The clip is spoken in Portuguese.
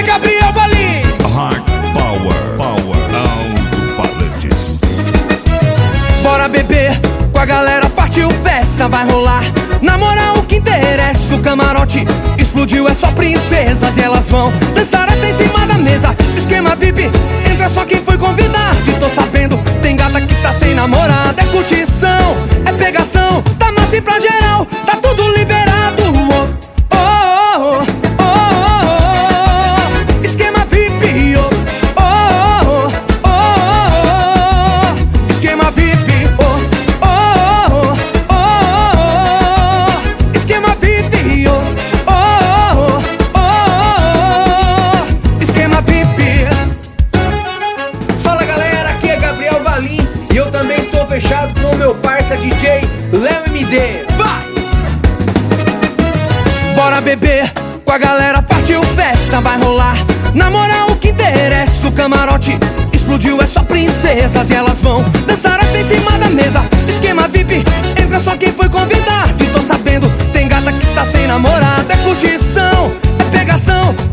Gabriel Valim. Hard Power, alto-falantes. Bora beber com a galera, partiu festa, vai rolar. Na moral, o que interessa, o camarote explodiu, é só princesas e elas vão dançar até em cima da mesa. Esquema VIP, entra só quem foi convidado. E tô sabendo, tem gata que tá sem namorada. É curtição, é pegação, tá massa e pra geral, tá tudo liberado. Oh, oh, oh, oh, oh. Esquema VIP, oh, oh, oh, oh, oh. Esquema VIP, oh, oh, oh, oh. Esquema VIP, oh, oh, oh, oh. Esquema VIP. Fala galera, aqui é Gabriel Valim e eu também estou fechado com o meu parça DJ Léo MD. Vai! Bora beber com a galera, partiu festa, vai rolar. Na moral, o que interessa, o camarote explodiu, é só princesas e elas vão dançar até em cima da mesa. Esquema VIP, entra só quem foi convidado. E tô sabendo, tem gata que tá sem namorado. É curtição, é pegação,